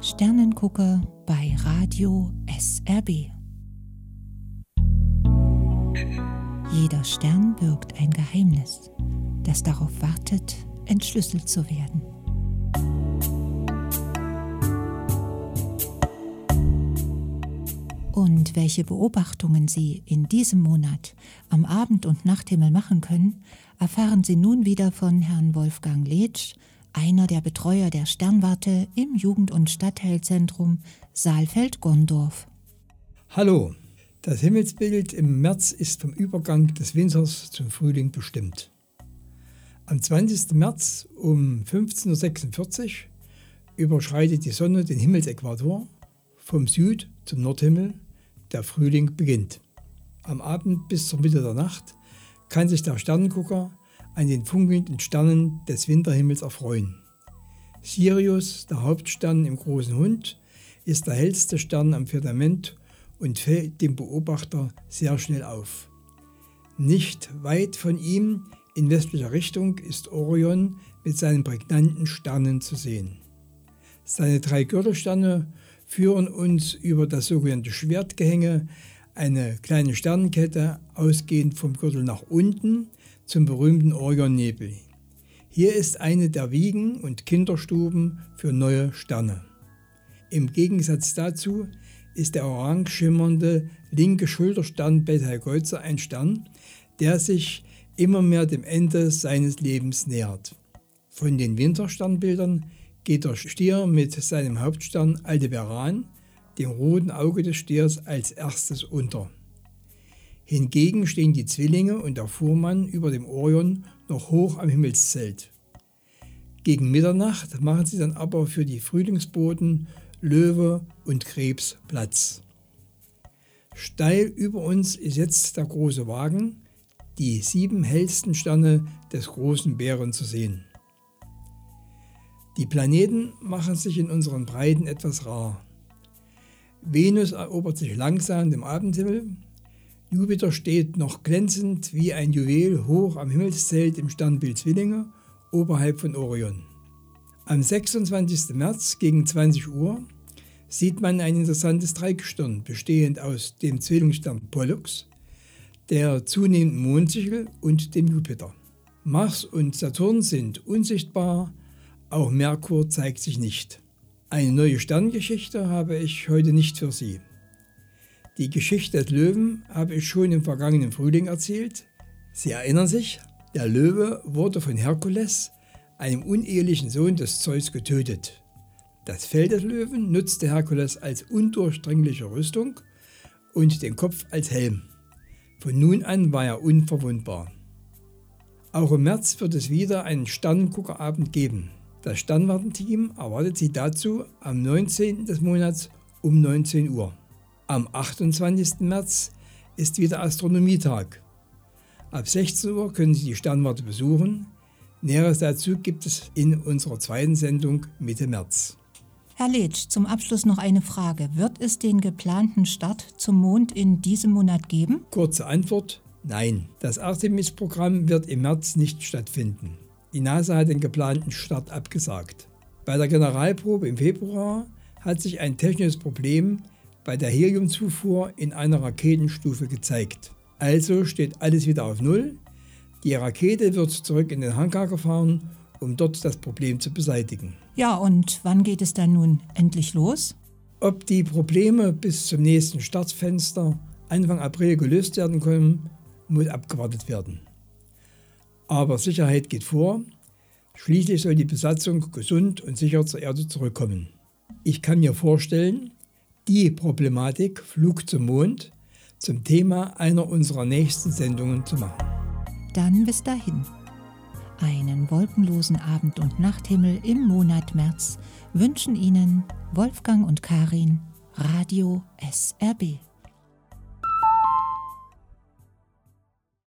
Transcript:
Sternengucker bei Radio SRB. Jeder Stern birgt ein Geheimnis, das darauf wartet, entschlüsselt zu werden. Und welche Beobachtungen Sie in diesem Monat am Abend- und Nachthimmel machen können, erfahren Sie nun wieder von Herrn Wolfgang Letsch, einer der Betreuer der Sternwarte im Jugend- und Stadtteilzentrum Saalfeld-Gondorf. Hallo, das Himmelsbild im März ist vom Übergang des Winters zum Frühling bestimmt. Am 20. März um 15.46 Uhr überschreitet die Sonne den Himmelsäquator. Vom Süd- zum Nordhimmel, der Frühling beginnt. Am Abend bis zur Mitte der Nacht kann sich der Sternengucker an den funkelnden Sternen des Winterhimmels erfreuen. Sirius, der Hauptstern im Großen Hund, ist der hellste Stern am Firmament und fällt dem Beobachter sehr schnell auf. Nicht weit von ihm in westlicher Richtung ist Orion mit seinen prägnanten Sternen zu sehen. Seine 3 Gürtelsterne führen uns über das sogenannte Schwertgehänge, eine kleine Sternenkette, ausgehend vom Gürtel nach unten zum berühmten Orionnebel. Hier ist eine der Wiegen und Kinderstuben für neue Sterne. Im Gegensatz dazu ist der orange schimmernde linke Schulterstern Betelgeuse ein Stern, der sich immer mehr dem Ende seines Lebens nähert. Von den Wintersternbildern geht der Stier mit seinem Hauptstern Aldebaran, dem roten Auge des Stiers, als erstes unter. Hingegen stehen die Zwillinge und der Fuhrmann über dem Orion noch hoch am Himmelszelt. Gegen Mitternacht machen sie dann aber für die Frühlingsboten Löwe und Krebs Platz. Steil über uns ist jetzt der große Wagen, die 7 hellsten Sterne des großen Bären zu sehen. Die Planeten machen sich in unseren Breiten etwas rar. Venus erobert sich langsam dem Abendhimmel. Jupiter steht noch glänzend wie ein Juwel hoch am Himmelszelt im Sternbild Zwillinge oberhalb von Orion. Am 26. März gegen 20 Uhr sieht man ein interessantes Dreigestirn, bestehend aus dem Zwillingsstern Pollux, der zunehmenden Mondsichel und dem Jupiter. Mars und Saturn sind unsichtbar, auch Merkur zeigt sich nicht. Eine neue Sterngeschichte habe ich heute nicht für Sie. Die Geschichte des Löwen habe ich schon im vergangenen Frühling erzählt. Sie erinnern sich, der Löwe wurde von Herkules, einem unehelichen Sohn des Zeus, getötet. Das Fell des Löwen nutzte Herkules als undurchdringliche Rüstung und den Kopf als Helm. Von nun an war er unverwundbar. Auch im März wird es wieder einen Sternenguckerabend geben. Das Sternwartenteam erwartet Sie dazu am 19. des Monats um 19 Uhr. Am 28. März ist wieder Astronomietag. Ab 16 Uhr können Sie die Sternwarte besuchen. Näheres dazu gibt es in unserer zweiten Sendung Mitte März. Herr Letsch, zum Abschluss noch eine Frage. Wird es den geplanten Start zum Mond in diesem Monat geben? Kurze Antwort: Nein. Das Artemis-Programm wird im März nicht stattfinden. Die NASA hat den geplanten Start abgesagt. Bei der Generalprobe im Februar hat sich ein technisches Problem bei der Heliumzufuhr in einer Raketenstufe gezeigt. Also steht alles wieder auf Null. Die Rakete wird zurück in den Hangar gefahren, um dort das Problem zu beseitigen. Ja, und wann geht es dann nun endlich los? Ob die Probleme bis zum nächsten Startfenster Anfang April gelöst werden können, muss abgewartet werden. Aber Sicherheit geht vor. Schließlich soll die Besatzung gesund und sicher zur Erde zurückkommen. Ich kann mir vorstellen, die Problematik Flug zum Mond zum Thema einer unserer nächsten Sendungen zu machen. Dann bis dahin. Einen wolkenlosen Abend- und Nachthimmel im Monat März wünschen Ihnen Wolfgang und Karin, Radio SRB.